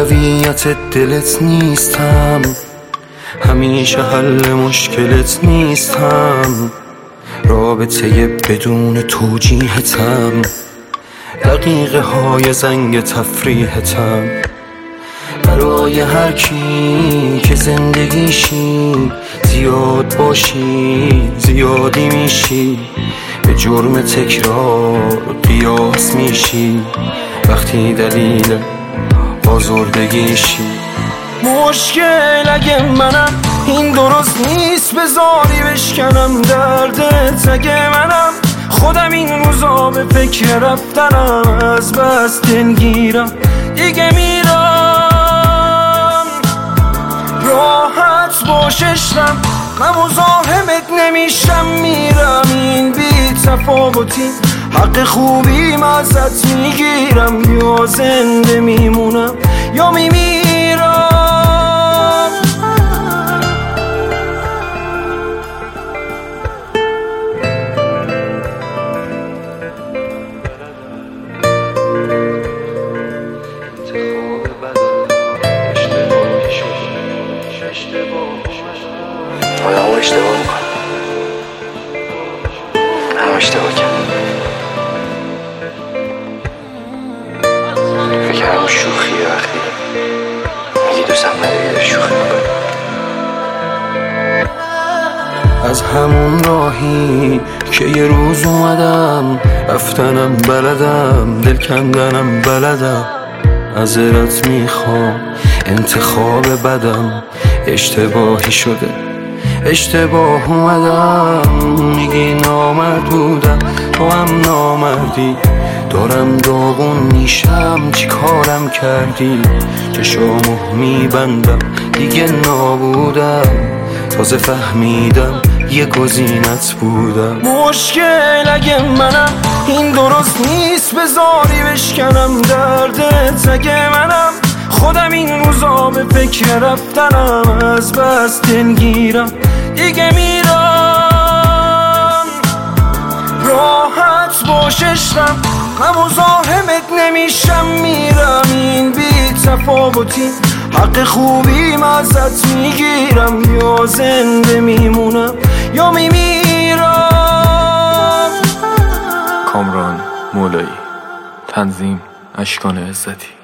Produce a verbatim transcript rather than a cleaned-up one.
اولویت دلت نیستم، همیشه حل مشکلت نیستم، رابطه بدون توجیهتم، دقیقه های زنگ تفریحتم. برای هر کی که زندگیشی زیاد باشی زیادی میشی، به جرم تکرار قیاس میشی وقتی دلیل آزردگیشی. مشکل اگه منم این درست نیست، بذاری بشکنم دردت اگه منم خودم این روزا به فکر رفتنم، از بس دلگیرم دیگه میرم. راحت باش عشقم، غم و زاحمت نمیشم، میرم این بی تفاوتی حق خوبیم ازت میگیرم، یا زنده میمونم یا میمیرم. آدم ها اشتباه میکنم، هم اشتباه کردم، فکر همون شوخیه وقتی میگی دوستم نداری داری شوخی میکنی. از همون راهی که یه روز اومدم رفتنم بلدم، دل کندنم بلدم، معذرت میخوام انتخاب بدم اشتباهی شده، اشتباه اومدم. میگی نامرد بودم تو هم نامردی، دارم داغون میشم چی کارم کردی، چشامو میبندم دیگه نابودم، تازه فهمیدم یه گزینت بودم. مشکل اگه منم این درست نیست، بذاری بشکنم دردت اگه منم خودم این روزا به فکر رفتنم، از بس دلگیرم دیگه میرم. راحت باش عشقم، غم و زاحمت نمیشم، میرم این بی تفاوتی حق خوبیم ازت میگیرم، یا زنده میمونم یا میمیرم. کامران مولایی، تنظیم اشکان عزتی.